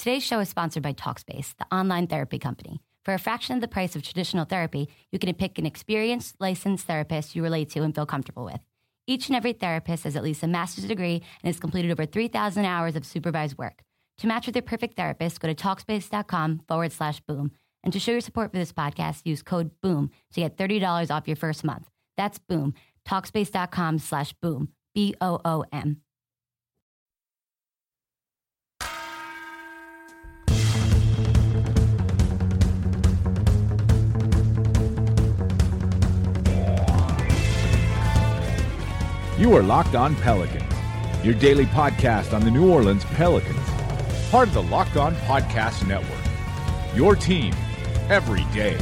Today's show is sponsored by Talkspace, the online therapy company. For a fraction of the price of traditional therapy, you can pick an experienced, licensed therapist you relate to and feel comfortable with. Each and every therapist has at least a master's degree and has completed over 3,000 hours of supervised work. To match with your perfect therapist, go to Talkspace.com/boom. And to show your support for this podcast, use code BOOM to get $30 off your first month. That's BOOM. Talkspace.com/boom. BOOM. You are Locked On Pelicans, your daily podcast on the New Orleans Pelicans, part of the Locked On Podcast Network, your team every day.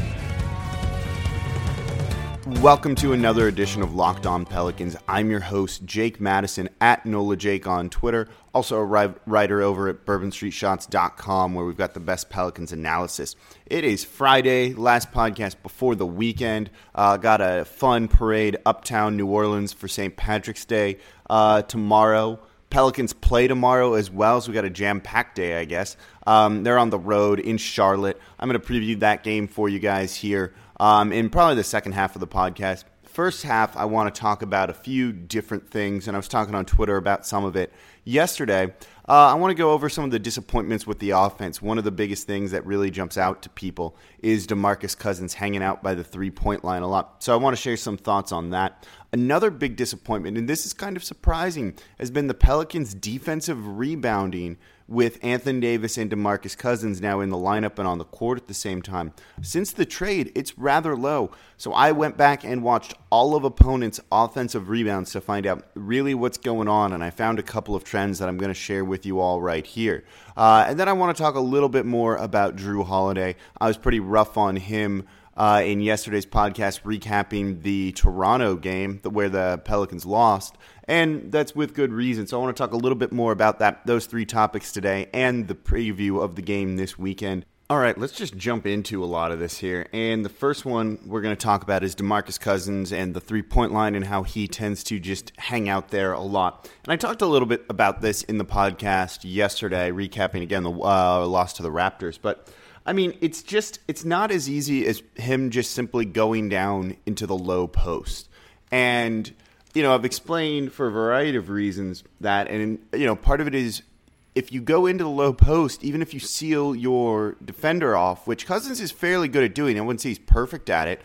Welcome to another edition of Locked On Pelicans. I'm your host, Jake Madison, at NolaJake on Twitter, also a writer over at BourbonStreetShots.com, where we've got the best Pelicans analysis. It is Friday, last podcast before the weekend. Got a fun parade uptown New Orleans for St. Patrick's Day tomorrow. Pelicans play tomorrow as well, so we got a jam-packed day, I guess. They're on the road in Charlotte. I'm going to preview that game for you guys here in probably the second half of the podcast. First half, I want to talk about a few different things, and I was talking on Twitter about some of it yesterday. I want to go over some of the disappointments with the offense. One of the biggest things that really jumps out to people is DeMarcus Cousins hanging out by the three-point line a lot. So I want to share some thoughts on that. Another big disappointment, and this is kind of surprising, has been the Pelicans' defensive rebounding with Anthony Davis and DeMarcus Cousins now in the lineup and on the court at the same time. Since the trade, it's rather low. So I went back and watched all of opponents' offensive rebounds to find out really what's going on, and I found a couple of trends that I'm going to share with you all right here. And then I want to talk a little bit more about Jrue Holiday. I was pretty rough on him in yesterday's podcast, recapping the Toronto game where the Pelicans lost, and that's with good reason. So I want to talk a little bit more about those three topics today and the preview of the game this weekend. All right, let's just jump into a lot of this here. And the first one we're going to talk about is DeMarcus Cousins and the three-point line and how he tends to just hang out there a lot. And I talked a little bit about this in the podcast yesterday, recapping again the loss to the Raptors. But I mean, it's not as easy as him just simply going down into the low post. And, you know, I've explained for a variety of reasons that, and, you know, part of it is if you go into the low post, even if you seal your defender off, which Cousins is fairly good at doing, I wouldn't say he's perfect at it,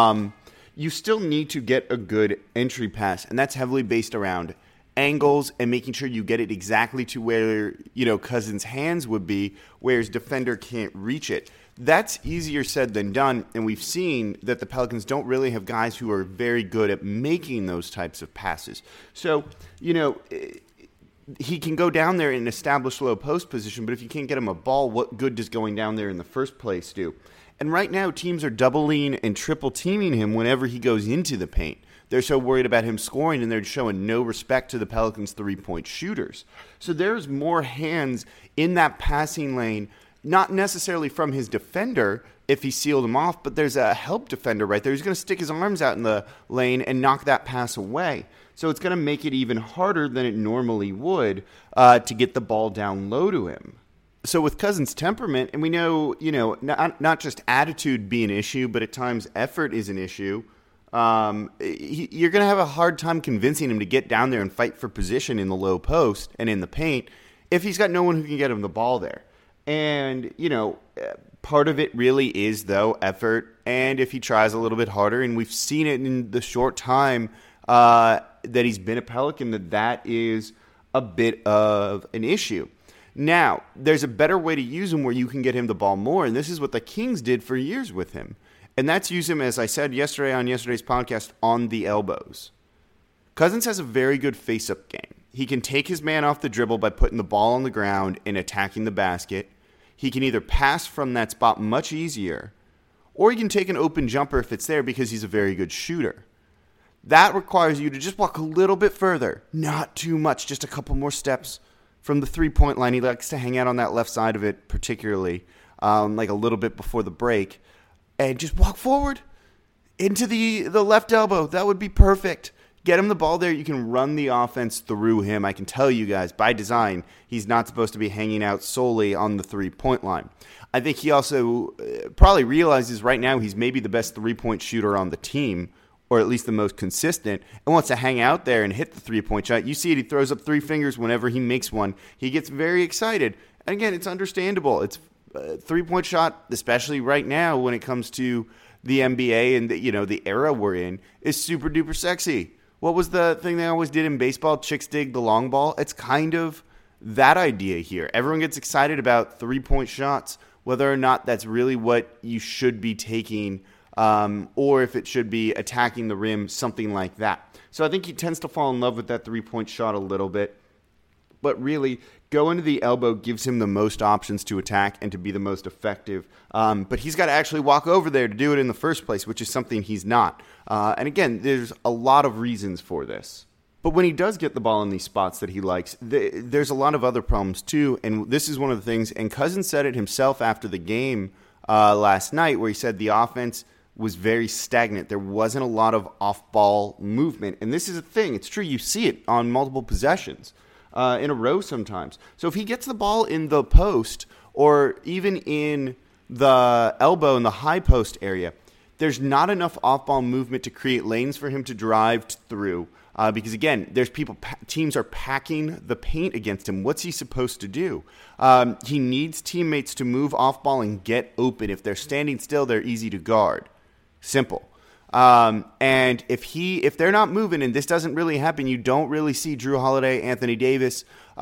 you still need to get a good entry pass. And that's heavily based around angles and making sure you get it exactly to where, you know, Cousins' hands would be, whereas defender can't reach it. That's easier said than done, and we've seen that the Pelicans don't really have guys who are very good at making those types of passes. So, you know, he can go down there and establish low post position, but if you can't get him a ball, what good does going down there in the first place do? And right now, teams are doubling and triple teaming him whenever he goes into the paint. They're so worried about him scoring, and they're showing no respect to the Pelicans' three-point shooters. So there's more hands in that passing lane, not necessarily from his defender if he sealed him off, but there's a help defender right there who's going to stick his arms out in the lane and knock that pass away. So it's going to make it even harder than it normally would to get the ball down low to him. So with Cousins' temperament, and we know, you know, not just attitude be an issue, but at times effort is an issue. You're going to have a hard time convincing him to get down there and fight for position in the low post and in the paint if he's got no one who can get him the ball there. And, you know, part of it really is, though, effort. And if he tries a little bit harder, and we've seen it in the short time that he's been a Pelican, that is a bit of an issue. Now, there's a better way to use him where you can get him the ball more, and this is what the Kings did for years with him. And that's use him, as I said yesterday on yesterday's podcast, on the elbows. Cousins has a very good face-up game. He can take his man off the dribble by putting the ball on the ground and attacking the basket. He can either pass from that spot much easier, or he can take an open jumper if it's there because he's a very good shooter. That requires you to just walk a little bit further. Not too much, just a couple more steps from the three-point line. He likes to hang out on that left side of it particularly, like a little bit before the break. And just walk forward into the left elbow. That would be perfect. get him the ball there, you can run the offense through him. I can tell you guys, by design, he's not supposed to be hanging out solely on the three-point line. I think he also probably realizes right now he's maybe the best three-point shooter on the team, or at least the most consistent, and wants to hang out there and hit the three-point shot. You see it, he throws up three fingers whenever he makes one. He gets very excited. And again, it's understandable. It's a three-point shot, especially right now when it comes to the NBA and the era we're in, is super duper sexy. What was the thing they always did in baseball? Chicks dig the long ball. It's kind of that idea here. Everyone gets excited about three-point shots, whether or not that's really what you should be taking, or if it should be attacking the rim, something like that. So I think he tends to fall in love with that three-point shot a little bit. But really, going to the elbow gives him the most options to attack and to be the most effective. But he's got to actually walk over there to do it in the first place, which is something he's not. And again, there's a lot of reasons for this. But when he does get the ball in these spots that he likes, there's a lot of other problems too. And this is one of the things, and Cousins said it himself after the game last night, where he said the offense was very stagnant. There wasn't a lot of off-ball movement. And this is a thing. It's true. You see it on multiple possessions in a row sometimes. So if he gets the ball in the post or even in the elbow in the high post area, there's not enough off-ball movement to create lanes for him to drive through. Because, again, there's teams are packing the paint against him. What's he supposed to do? He needs teammates to move off-ball and get open. If they're standing still, they're easy to guard. Simple. And if they're not moving, and this doesn't really happen, you don't really see Jrue Holiday, Anthony Davis,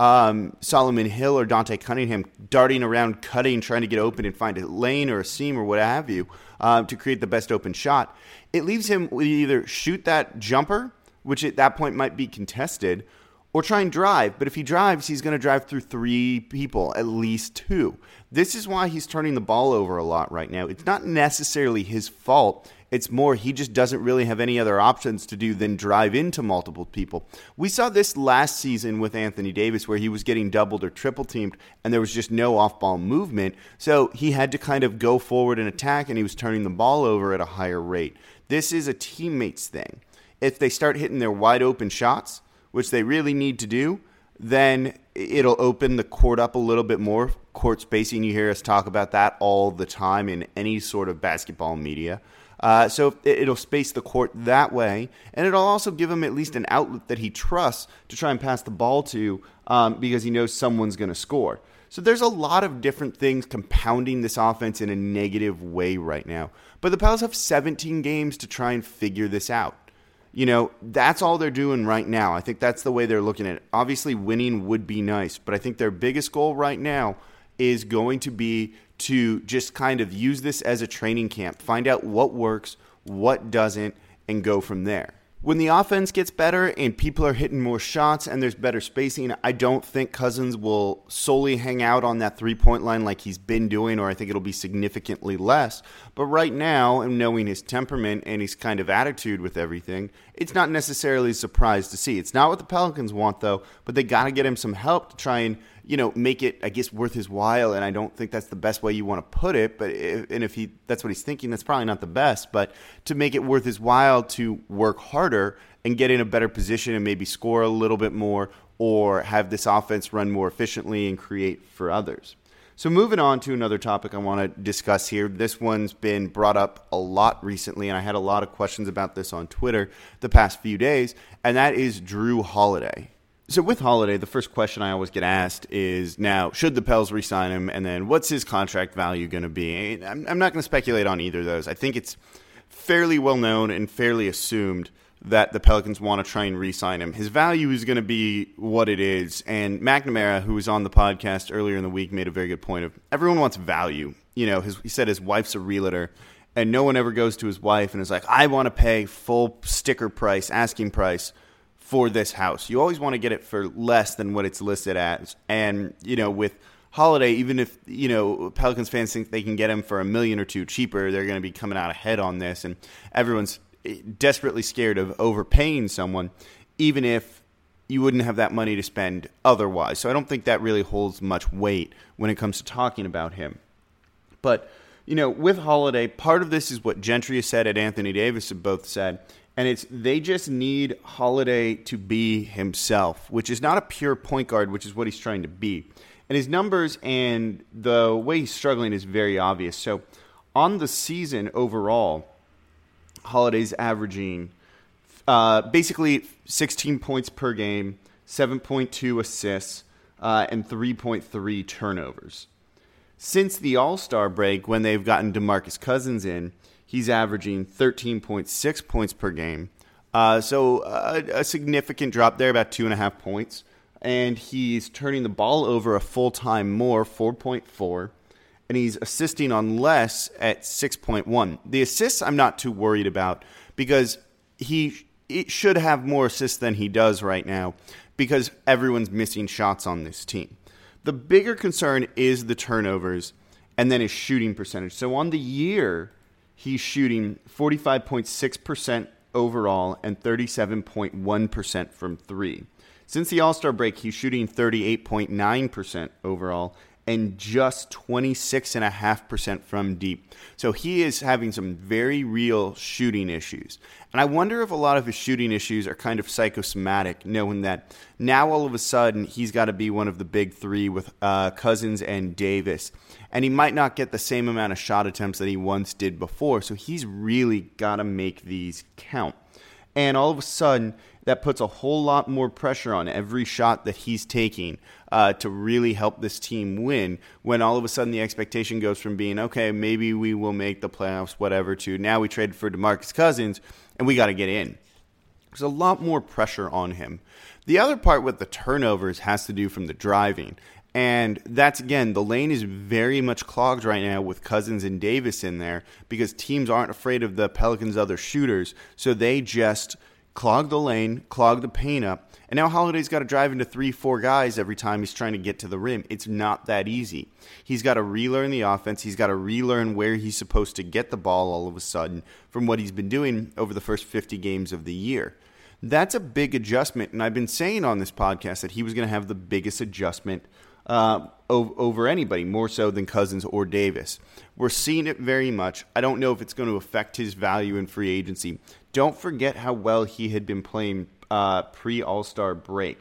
Solomon Hill, or Dante Cunningham darting around, cutting, trying to get open and find a lane or a seam or what have you to create the best open shot. It leaves him with either shoot that jumper, which at that point might be contested, or try and drive. But if he drives, he's going to drive through three people, at least two. This is why he's turning the ball over a lot right now. It's not necessarily his fault. It's more he just doesn't really have any other options to do than drive into multiple people. We saw this last season with Anthony Davis where he was getting doubled or triple teamed and there was just no off-ball movement. So he had to kind of go forward and attack, and he was turning the ball over at a higher rate. This is a teammates thing. If they start hitting their wide open shots, which they really need to do, then it'll open the court up a little bit more. Court spacing, you hear us talk about that all the time in any sort of basketball media. So it'll space the court that way, and it'll also give him at least an outlet that he trusts to try and pass the ball to because he knows someone's going to score. So there's a lot of different things compounding this offense in a negative way right now. But the Pels have 17 games to try and figure this out. That's all they're doing right now. I think that's the way they're looking at it. Obviously, winning would be nice, but I think their biggest goal right now is going to be to just kind of use this as a training camp, find out what works, what doesn't, and go from there. When the offense gets better and people are hitting more shots and there's better spacing, I don't think Cousins will solely hang out on that three-point line like he's been doing, or I think it'll be significantly less. But right now, and knowing his temperament and his kind of attitude with everything, it's not necessarily a surprise to see. It's not what the Pelicans want, though, but they got to get him some help to try and make it, I guess, worth his while. And I don't think that's the best way you want to put it. But if that's what he's thinking, that's probably not the best. But to make it worth his while to work harder and get in a better position and maybe score a little bit more, or have this offense run more efficiently and create for others. So moving on to another topic I want to discuss here. This one's been brought up a lot recently, and I had a lot of questions about this on Twitter the past few days, and that is Jrue Holiday. So with Holiday, the first question I always get asked is, now, should the Pels re-sign him, and then what's his contract value going to be? I'm not going to speculate on either of those. I think it's fairly well known and fairly assumed that the Pelicans want to try and re-sign him. His value is going to be what it is, and McNamara, who was on the podcast earlier in the week, made a very good point of everyone wants value. He said his wife's a realtor, and no one ever goes to his wife and is like, I want to pay full sticker price, asking price, for this house. You always want to get it for less than what it's listed as. And, with Holiday, even if, Pelicans fans think they can get him for $1 million or $2 million cheaper, they're going to be coming out ahead on this. And everyone's desperately scared of overpaying someone, even if you wouldn't have that money to spend otherwise. So I don't think that really holds much weight when it comes to talking about him. But, with Holiday, part of this is what Gentry has said and Anthony Davis have both said, And they just need Holiday to be himself, which is not a pure point guard, which is what he's trying to be. And his numbers and the way he's struggling is very obvious. So on the season overall, Holiday's averaging basically 16 points per game, 7.2 assists, and 3.3 turnovers. Since the All-Star break, when they've gotten DeMarcus Cousins in, he's averaging 13.6 points per game. So a significant drop there, about 2.5 points. And he's turning the ball over a full time more, 4.4. And he's assisting on less at 6.1. The assists I'm not too worried about because it should have more assists than he does right now because everyone's missing shots on this team. The bigger concern is the turnovers and then his shooting percentage. So on the year, he's shooting 45.6% overall and 37.1% from three. Since the All-Star break, he's shooting 38.9% overall and just 26.5% from deep. So he is having some very real shooting issues. And I wonder if a lot of his shooting issues are kind of psychosomatic, knowing that now all of a sudden he's got to be one of the big three with Cousins and Davis. And he might not get the same amount of shot attempts that he once did before. So he's really got to make these count. And all of a sudden, that puts a whole lot more pressure on every shot that he's taking to really help this team win, when all of a sudden the expectation goes from being, okay, maybe we will make the playoffs, whatever, to now we traded for DeMarcus Cousins and we got to get in. There's a lot more pressure on him. The other part with the turnovers has to do from the driving. And that's, again, the lane is very much clogged right now with Cousins and Davis in there because teams aren't afraid of the Pelicans' other shooters, so they just clog the lane, clog the paint up, and now Holiday's got to drive into 3-4 guys every time he's trying to get to the rim. It's not that easy. He's got to relearn the offense. He's got to relearn where he's supposed to get the ball all of a sudden from what he's been doing over the first 50 games of the year. That's a big adjustment, and I've been saying on this podcast that he was going to have the biggest adjustment over anybody, more so than Cousins or Davis. We're seeing it very much. I don't know if it's going to affect his value in free agency. Don't forget how well he had been playing pre-All-Star break.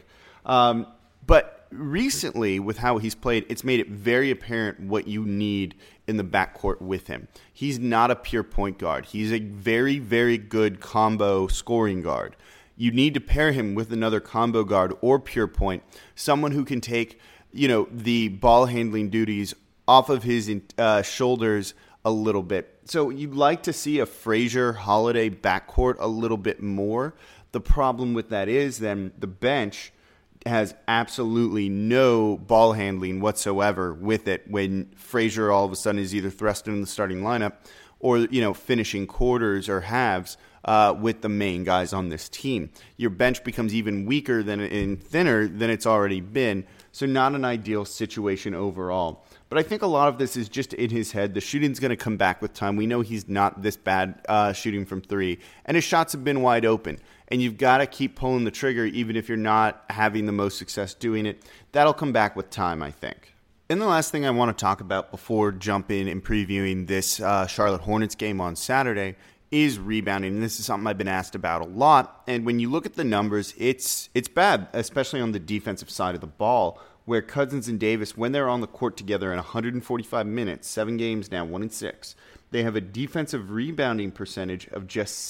But recently, with how he's played, it's made it very apparent what you need in the backcourt with him. He's not a pure point guard. He's a very, very good combo scoring guard. You need to pair him with another combo guard or pure point, someone who can take the ball handling duties off of his shoulders a little bit. So you'd like to see a Frazier-Holiday backcourt a little bit more. The problem with that is then the bench has absolutely no ball handling whatsoever with it when Frazier all of a sudden is either thrust into the starting lineup or finishing quarters or halves with the main guys on this team. Your bench becomes even weaker and thinner than it's already been. So not an ideal situation overall. But I think a lot of this is just in his head. The shooting's going to come back with time. We know he's not this bad shooting from three. And his shots have been wide open. And you've got to keep pulling the trigger even if you're not having the most success doing it. That'll come back with time, I think. And the last thing I want to talk about before jumping and previewing this Charlotte Hornets game on Saturday is rebounding. And this is something I've been asked about a lot. And when you look at the numbers, it's bad, especially on the defensive side of the ball, where Cousins and Davis, when they're on the court together in 145 minutes, 7 games now, 1-6, they have a defensive rebounding percentage of just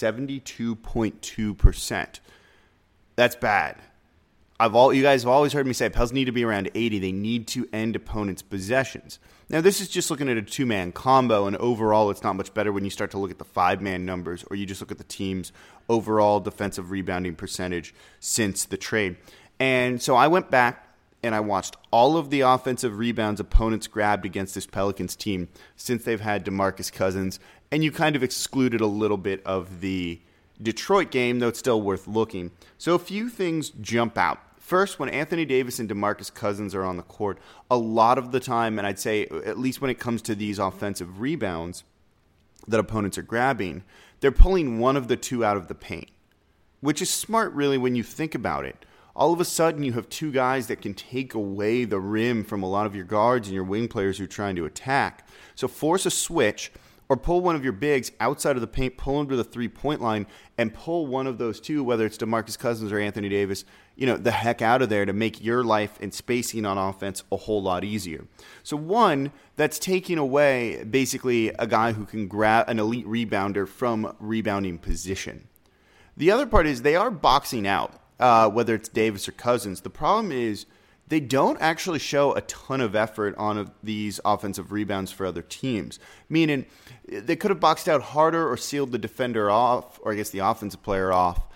72.2%. That's bad. You guys have always heard me say Pels need to be around 80. They need to end opponents' possessions. Now, this is just looking at a two-man combo, and overall it's not much better when you start to look at the five-man numbers or you just look at the team's overall defensive rebounding percentage since the trade. And so I went back and I watched all of the offensive rebounds opponents grabbed against this Pelicans team since they've had DeMarcus Cousins, and you kind of excluded a little bit of the Detroit game, though it's still worth looking. So a few things jump out. First, when Anthony Davis and DeMarcus Cousins are on the court, a lot of the time, and I'd say at least when it comes to these offensive rebounds that opponents are grabbing, they're pulling one of the two out of the paint, which is smart really when you think about it. All of a sudden, you have two guys that can take away the rim from a lot of your guards and your wing players who are trying to attack. So force a switch or pull one of your bigs outside of the paint, pull him to the three-point line, and pull one of those two, whether it's DeMarcus Cousins or Anthony Davis, the heck out of there to make your life and spacing on offense a whole lot easier. So one, that's taking away basically a guy who can grab an elite rebounder from rebounding position. The other part is they are boxing out, whether it's Davis or Cousins. The problem is they don't actually show a ton of effort on these offensive rebounds for other teams, meaning they could have boxed out harder or sealed the defender off, or I guess the offensive player off,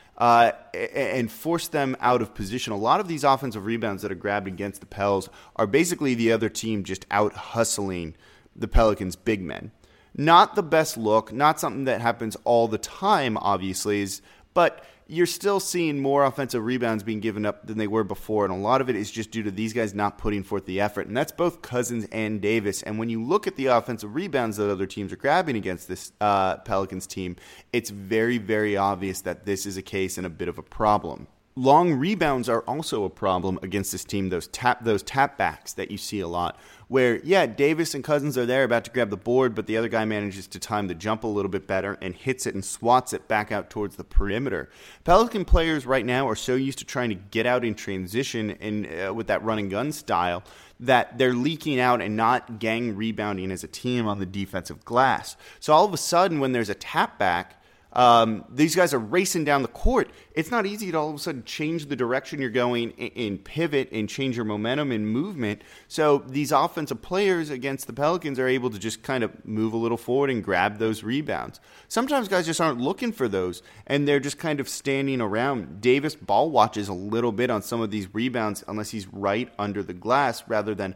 and forced them out of position. A lot of these offensive rebounds that are grabbed against the Pels are basically the other team just out hustling the Pelicans' big men. Not the best look, not something that happens all the time, obviously, but you're still seeing more offensive rebounds being given up than they were before, and a lot of it is just due to these guys not putting forth the effort, and that's both Cousins and Davis. And when you look at the offensive rebounds that other teams are grabbing against this Pelicans team, it's very, very obvious that this is a case and a bit of a problem. Long rebounds are also a problem against this team, those tap backs that you see a lot, where, Davis and Cousins are there about to grab the board, but the other guy manages to time the jump a little bit better and hits it and swats it back out towards the perimeter. Pelican players right now are so used to trying to get out in transition and with that run and gun style that they're leaking out and not gang rebounding as a team on the defensive glass. So all of a sudden, when there's a tap back, these guys are racing down the court. It's not easy to all of a sudden change the direction you're going and pivot and change your momentum and movement. So these offensive players against the Pelicans are able to just kind of move a little forward and grab those rebounds. Sometimes guys just aren't looking for those, and they're just kind of standing around. Davis ball watches a little bit on some of these rebounds unless he's right under the glass rather than,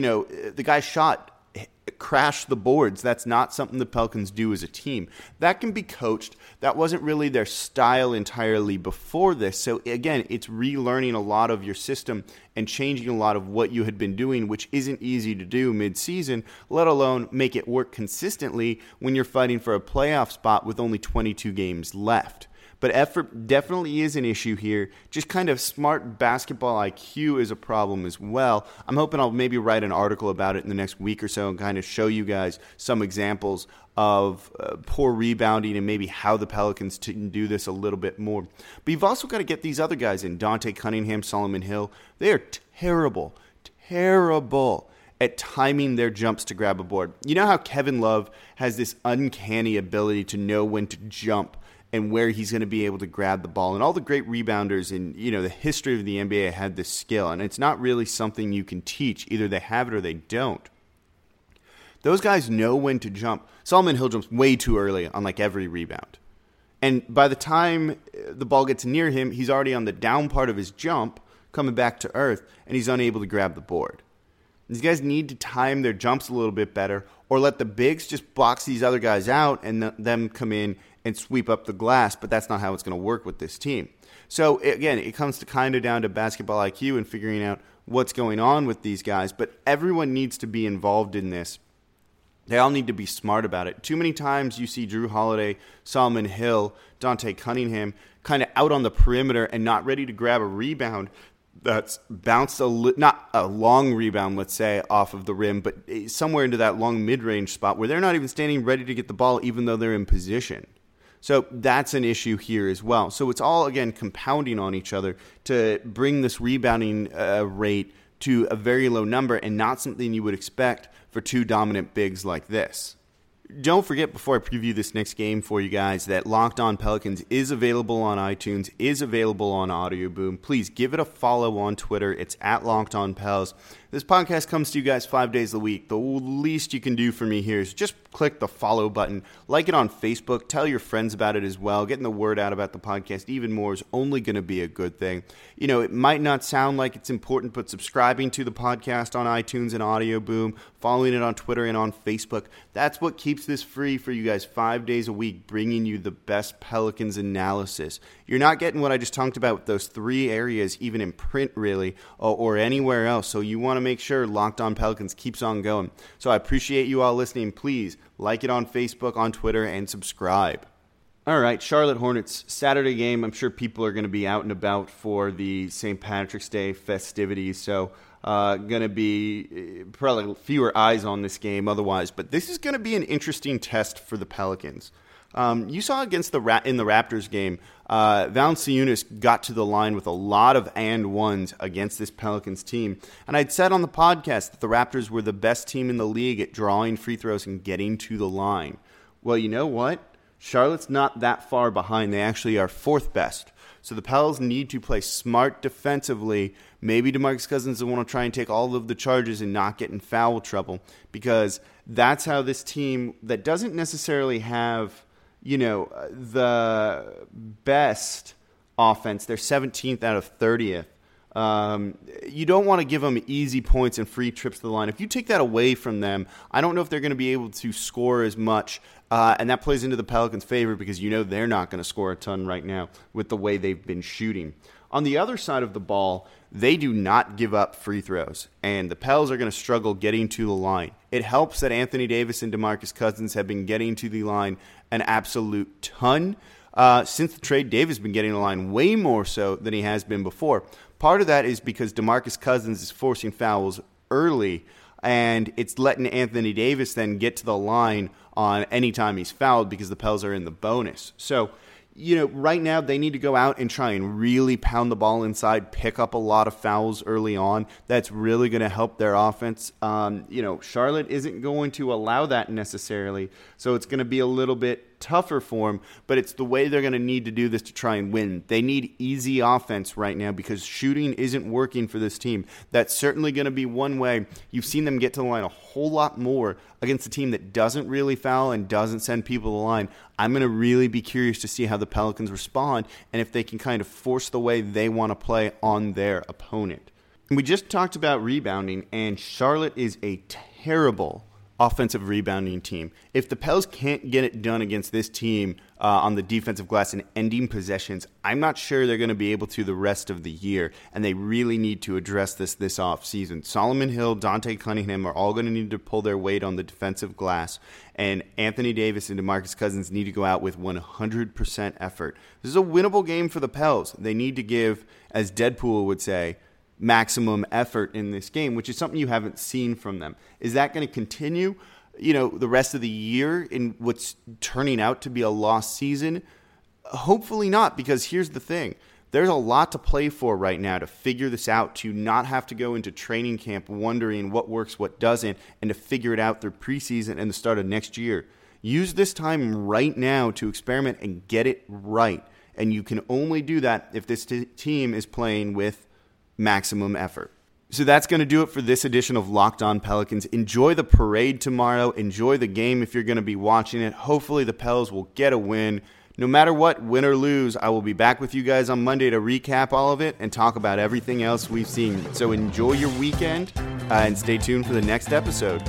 the guy shot crash the boards. That's not something the Pelicans do as a team. That can be coached. That wasn't really their style entirely before this. So again, it's relearning a lot of your system and changing a lot of what you had been doing, which isn't easy to do mid-season, let alone make it work consistently when you're fighting for a playoff spot with only 22 games left. But effort definitely is an issue here. Just kind of smart basketball IQ is a problem as well. I'm hoping I'll maybe write an article about it in the next week or so and kind of show you guys some examples of poor rebounding and maybe how the Pelicans can do this a little bit more. But you've also got to get these other guys in, Dante Cunningham, Solomon Hill. They are terrible at timing their jumps to grab a board. You know how Kevin Love has this uncanny ability to know when to jump and where he's going to be able to grab the ball. And all the great rebounders in the history of the NBA had this skill, and it's not really something you can teach. Either they have it or they don't. Those guys know when to jump. Solomon Hill jumps way too early on like every rebound. And by the time the ball gets near him, he's already on the down part of his jump, coming back to earth, and he's unable to grab the board. These guys need to time their jumps a little bit better, or let the bigs just box these other guys out and them come in and sweep up the glass, but that's not how it's going to work with this team. So again, it comes to kind of down to basketball IQ and figuring out what's going on with these guys, but everyone needs to be involved in this. They all need to be smart about it. Too many times you see Drew Holiday, Solomon Hill, Dante Cunningham kind of out on the perimeter and not ready to grab a rebound that's bounced not a long rebound, let's say, off of the rim, but somewhere into that long mid-range spot where they're not even standing ready to get the ball even though they're in position. So that's an issue here as well. So it's all, again, compounding on each other to bring this rebounding rate to a very low number and not something you would expect for two dominant bigs like this. Don't forget, before I preview this next game for you guys, that Locked On Pelicans is available on iTunes, is available on Audio Boom. Please give it a follow on Twitter. It's at Locked On Pels. This podcast comes to you guys 5 days a week. The least you can do for me here is just click the follow button, like it on Facebook, tell your friends about it as well. Getting the word out about the podcast even more is only going to be a good thing. It might not sound like it's important, but subscribing to the podcast on iTunes and Audio Boom, following it on Twitter and on Facebook, that's what keeps this free for you guys 5 days a week, bringing you the best Pelicans analysis. You're not getting what I just talked about with those three areas, even in print, really, or anywhere else. So you want to make sure Locked On Pelicans keeps on going. So I appreciate you all listening. Please like it on Facebook, on Twitter, and subscribe. All right, Charlotte Hornets, Saturday game. I'm sure people are going to be out and about for the St. Patrick's Day festivities. So going to be probably fewer eyes on this game otherwise. But this is going to be an interesting test for the Pelicans. You saw against in the Raptors game, Valanciunas got to the line with a lot of and ones against this Pelicans team. And I'd said on the podcast that the Raptors were the best team in the league at drawing free throws and getting to the line. Well, you know what? Charlotte's not that far behind. They actually are fourth best. So the Pels need to play smart defensively. Maybe DeMarcus Cousins will want to try and take all of the charges and not get in foul trouble, because that's how this team that doesn't necessarily have, the best offense, they're 17th out of 30th. You don't want to give them easy points and free trips to the line. If you take that away from them, I don't know if they're going to be able to score as much. And that plays into the Pelicans' favor because they're not going to score a ton right now with the way they've been shooting. On the other side of the ball, they do not give up free throws, and the Pels are going to struggle getting to the line. It helps that Anthony Davis and DeMarcus Cousins have been getting to the line an absolute ton. Since the trade, Davis has been getting to the line way more so than he has been before. Part of that is because DeMarcus Cousins is forcing fouls early, and it's letting Anthony Davis then get to the line on any time he's fouled because the Pels are in the bonus. So, right now they need to go out and try and really pound the ball inside, pick up a lot of fouls early on. That's really going to help their offense. Charlotte isn't going to allow that necessarily, so it's going to be a little bit tougher for them, but it's the way they're going to need to do this to try and win. They need easy offense right now because shooting isn't working for this team. That's certainly going to be one way. You've seen them get to the line a whole lot more against a team that doesn't really foul and doesn't send people to the line. I'm going to really be curious to see how the Pelicans respond and if they can kind of force the way they want to play on their opponent. And we just talked about rebounding, and Charlotte is a terrible offensive rebounding team. If the Pels can't get it done against this team on the defensive glass and ending possessions, I'm not sure they're going to be able to the rest of the year, and they really need to address this offseason. Solomon Hill, Dante Cunningham are all going to need to pull their weight on the defensive glass, and Anthony Davis and DeMarcus Cousins need to go out with 100% effort. This is a winnable game for the Pels. They need to give, as Deadpool would say, maximum effort in this game, which is something you haven't seen from them. Is that going to continue, the rest of the year in what's turning out to be a lost season? Hopefully not, because here's the thing. There's a lot to play for right now to figure this out, to not have to go into training camp wondering what works, what doesn't, and to figure it out through preseason and the start of next year. Use this time right now to experiment and get it right. And you can only do that if this team is playing with maximum effort. So that's going to do it for this edition of Locked On Pelicans. Enjoy the parade tomorrow. Enjoy the game if you're going to be watching it. Hopefully the Pels will get a win. No matter what, win or lose, I will be back with you guys on Monday to recap all of it and talk about everything else we've seen. So enjoy your weekend and stay tuned for the next episode.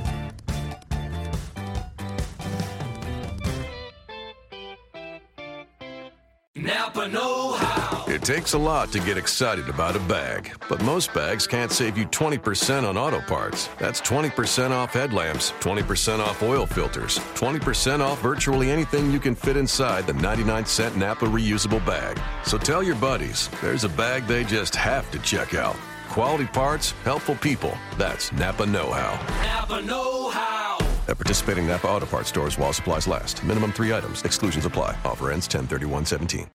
Napa know-how. It takes a lot to get excited about a bag, but most bags can't save you 20% on auto parts. That's 20% off headlamps, 20% off oil filters, 20% off virtually anything you can fit inside the 99-cent Napa reusable bag. So tell your buddies, there's a bag they just have to check out. Quality parts, helpful people. That's Napa know-how. Napa know-how. At participating Napa Auto Parts stores while supplies last. Minimum 3 items. Exclusions apply. Offer ends 10/31/17.